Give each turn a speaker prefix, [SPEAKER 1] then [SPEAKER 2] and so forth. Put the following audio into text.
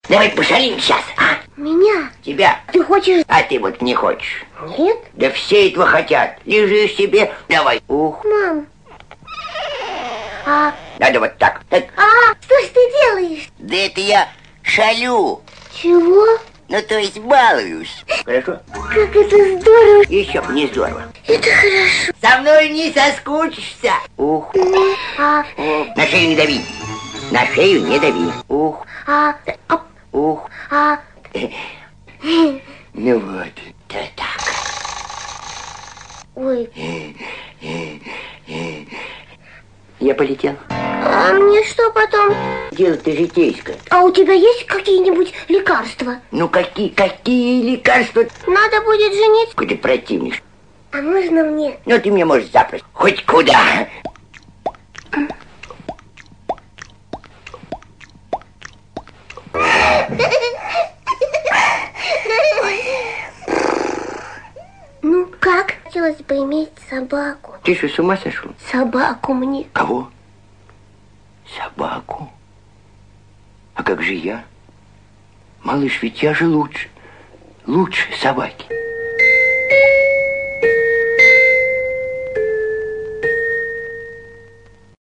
[SPEAKER 1] Давай пошалим сейчас, а?
[SPEAKER 2] Меня?
[SPEAKER 1] Тебя.
[SPEAKER 2] Ты хочешь?
[SPEAKER 1] А ты вот не хочешь.
[SPEAKER 2] Нет?
[SPEAKER 1] Да все этого хотят. Лежишь себе, давай. Ух.
[SPEAKER 2] Мам.
[SPEAKER 1] Надо вот так. Так.
[SPEAKER 2] Что ж ты делаешь?
[SPEAKER 1] Да это я шалю.
[SPEAKER 2] Чего?
[SPEAKER 1] Ну, то есть балуюсь. Хорошо?
[SPEAKER 2] Как это здорово.
[SPEAKER 1] Еще не здорово.
[SPEAKER 2] Это хорошо.
[SPEAKER 1] Со мной не соскучишься. Ух. На шею не дави. На шею не дави. Ух. Ух. Ну вот. Да так.
[SPEAKER 2] Ой.
[SPEAKER 1] Я полетел.
[SPEAKER 2] А мне что потом?
[SPEAKER 1] Дело-то житейское.
[SPEAKER 2] А у тебя есть какие-нибудь лекарства?
[SPEAKER 1] Ну какие лекарства?
[SPEAKER 2] Надо будет жениться.
[SPEAKER 1] Какой ты противник.
[SPEAKER 2] А можно мне?
[SPEAKER 1] Ну ты мне можешь запросто. Хоть куда.
[SPEAKER 2] Ну как? Хотелось бы иметь собаку.
[SPEAKER 1] Ты что, с ума сошел?
[SPEAKER 2] Собаку мне.
[SPEAKER 1] Кого? Собаку? А как же я? Малыш, ведь я же лучше собаки.